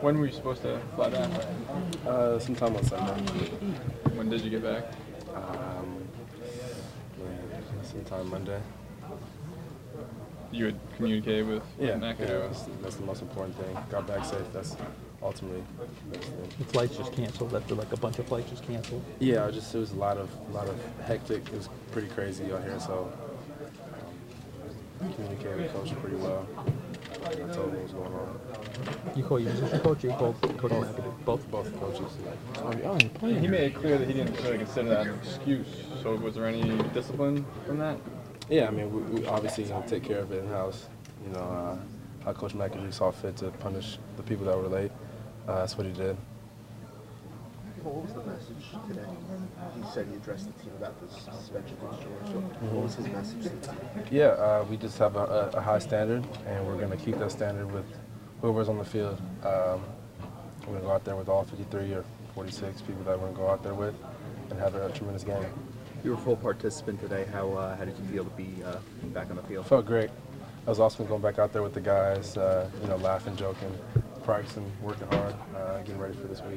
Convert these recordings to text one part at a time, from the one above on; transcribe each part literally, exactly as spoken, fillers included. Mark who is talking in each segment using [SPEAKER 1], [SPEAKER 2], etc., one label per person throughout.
[SPEAKER 1] When were you supposed to fly back?
[SPEAKER 2] Uh, sometime on Sunday.
[SPEAKER 1] When did you get back?
[SPEAKER 2] Um, yeah, sometime Monday.
[SPEAKER 1] You had communicated with
[SPEAKER 2] Yeah,
[SPEAKER 1] McAdoo?
[SPEAKER 2] yeah that's, that's the most important thing. Got back safe. That's ultimately the best thing.
[SPEAKER 3] The flights just canceled. After like a bunch of flights just canceled.
[SPEAKER 2] Yeah, I just it was a lot of a lot of hectic. It was pretty crazy out here, so um, communicated with coach pretty well. I told him what was going on.
[SPEAKER 3] You call your position coach, or you call Coach McAdoo? Both.
[SPEAKER 2] Both coaches.
[SPEAKER 3] Oh, you're playing.
[SPEAKER 1] He made it clear that he didn't really consider that an excuse. So was there any discipline from that?
[SPEAKER 2] Yeah, I mean, we, we obviously gonna take care of it in house. You know, uh, how Coach McAdoo saw fit to punish the people that were late. Uh, that's what he did.
[SPEAKER 4] What was the message today? He said he addressed the team about this suspension against Georgia. So mm-hmm. What was his message to the team? Yeah,
[SPEAKER 2] uh, we just have a, a, a high standard, and we're going to keep that standard with whoever's on the field. Um, we're going to go out there with all fifty-three or forty-six people that we're going to go out there with and have a tremendous game.
[SPEAKER 5] You were a full participant today. How uh, how did you feel to be uh, back on the field?
[SPEAKER 2] Felt great. I was awesome going back out there with the guys, uh, you know, laughing, joking, practicing, working hard, uh, getting ready for this week.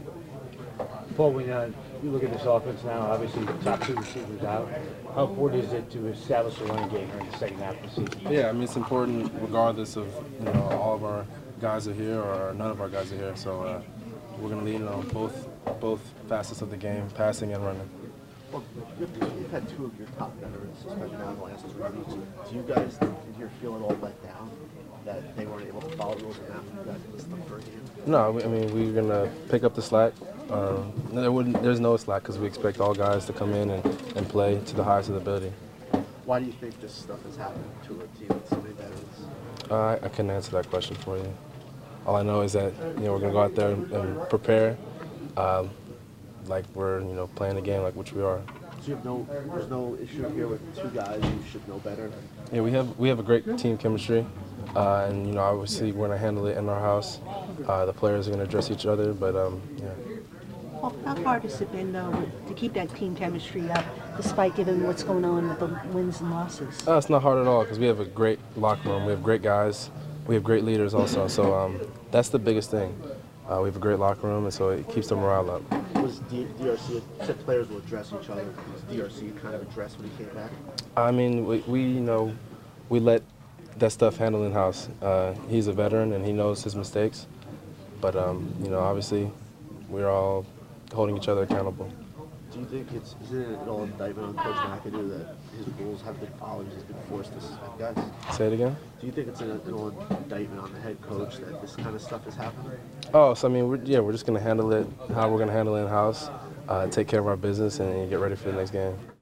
[SPEAKER 6] Paul, when uh, you look at this offense now, obviously the top two receivers out. How important is it to establish a running game here in the second half of the season?
[SPEAKER 2] Yeah, I mean, it's important regardless of, you know, all of our guys are here or none of our guys are here. So uh, we're going to lean on both both facets of the game, passing and running.
[SPEAKER 4] Well, you've had two of your top veterans suspended now in the last two weeks. Do you guys think you're feeling all let down that they weren't able to follow rules and after you guys missed them for a game?
[SPEAKER 2] No, I mean, we're going to pick up the slack. Um, there wouldn't, there's no slack because we expect all guys to come in and, and play to the highest of the ability.
[SPEAKER 4] Why do you think this stuff has happened to a team with so many veterans?
[SPEAKER 2] Uh, I, I couldn't answer that question for you. All I know is that, you know, we're going to go out there and, and prepare um, like we're, you know, playing the game like which we are.
[SPEAKER 4] So you have no, there's no issue here with two guys you should know better?
[SPEAKER 2] Yeah, we have we have a great team chemistry, uh, and you know, obviously we're going to handle it in our house. Uh, the players are going to address each other, but um, yeah.
[SPEAKER 7] Well, how hard has it been, though, to keep that team chemistry up, despite given what's going on with the wins and losses?
[SPEAKER 2] Uh, it's not hard at all because we have a great locker room. We have great guys. We have great leaders also. So um, that's the biggest thing. Uh, we have a great locker room, and so it keeps the morale up.
[SPEAKER 4] Was D R C, said players will address each other. Was D R C kind of addressed when he came back?
[SPEAKER 2] I mean, we, we you know, we let that stuff handle in house. Uh, he's a veteran and he knows his mistakes, but um, you know, obviously, we're all holding each other accountable.
[SPEAKER 4] Do you think it's isn't it an all indictment on Coach McAdoo that his rules have been followed? He's been forced to suspend guys.
[SPEAKER 2] Say it again.
[SPEAKER 4] Do you think it's an, an all indictment on the head coach that this kind of stuff is happening?
[SPEAKER 2] Oh, so I mean, we're, yeah, we're just gonna handle it how we're gonna handle it in house, uh, take care of our business, and get ready for the next game.